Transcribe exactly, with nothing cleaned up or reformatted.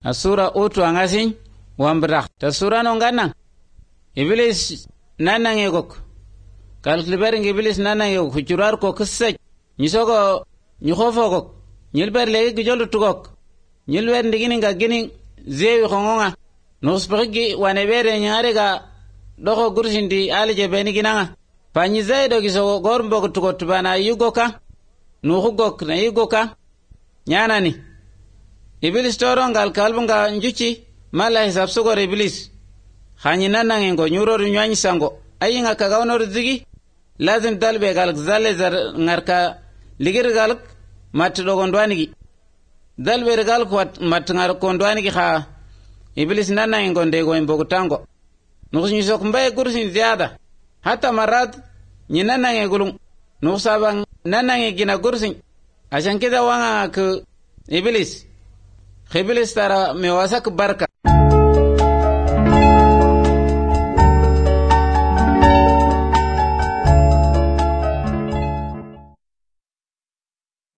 asura otu angasin wambrak ta sura no ngana iblis nanange gok kalkliber iblis nanange gok hujurar ko kisse nyisogo nykhofo gok nyilber lege gijolu tugok nyilber ndigini nga gini zewi khongonga nosprigi wanebere nyare ga doko gursindi alije beni ginanga panyi zaido giso gormbo tugot bana yugoka nuhugok na yugoka nyanani iblis torongal kalbunga njuchi mala hisab sugor iblis khani nanange ngo nyuro nyanyi sango ayinga kagawnor zigi lazim dalbe gal zalle zar ngarka ligir gal mat dogondwani gi dalbe gal kwat mat ngar kondwani gi kha iblis nanange ngo ndego imbogo tango nukhni sok mbaye kursin ziada hata marat ni nanange gulung nuksabang nanange gina kursin ashan kida wanga ke iblis iblis tara me wasak barka